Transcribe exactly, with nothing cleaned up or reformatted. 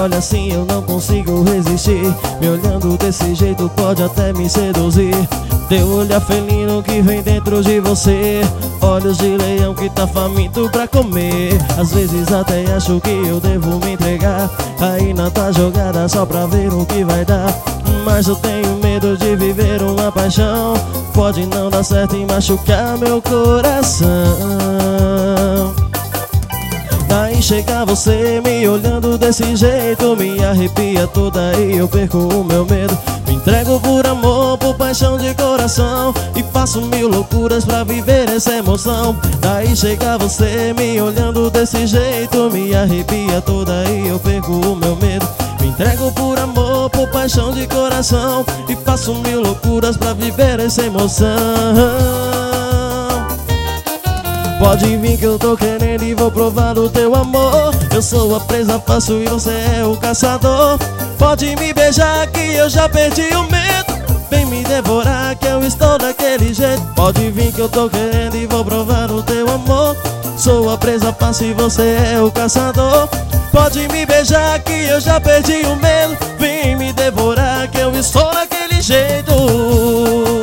olha assim eu não consigo resistir. Me olhando desse jeito pode até me seduzir. Teu olhar felino que vem dentro de você, olhos de leão que tá faminto pra comer. Às vezes até acho que eu devo me entregar, aí na tua jogada só pra ver o que vai dar. Mas eu tenho medo de viver uma paixão, pode não dar certo e machucar meu coração. Aí chega você me olhando desse jeito, me arrepia toda e eu perco o meu medo. Me entrego por amor, por paixão de coração, e faço mil loucuras pra viver essa emoção. Daí chega você me olhando desse jeito, me arrepia toda e eu perco o meu medo. Me entrego por amor, por paixão de coração, e faço mil loucuras pra viver essa emoção. Pode vir que eu tô querendo e vou provar o teu amor. Eu sou a presa fácil e você é o caçador. Pode me beijar que eu já perdi o medo, vem me devorar que eu estou daquele jeito. Pode vir que eu tô querendo e vou provar o teu amor. Sou a presa fácil e você é o caçador. Pode me beijar que eu já perdi o medo, vem me devorar que eu estou daquele jeito.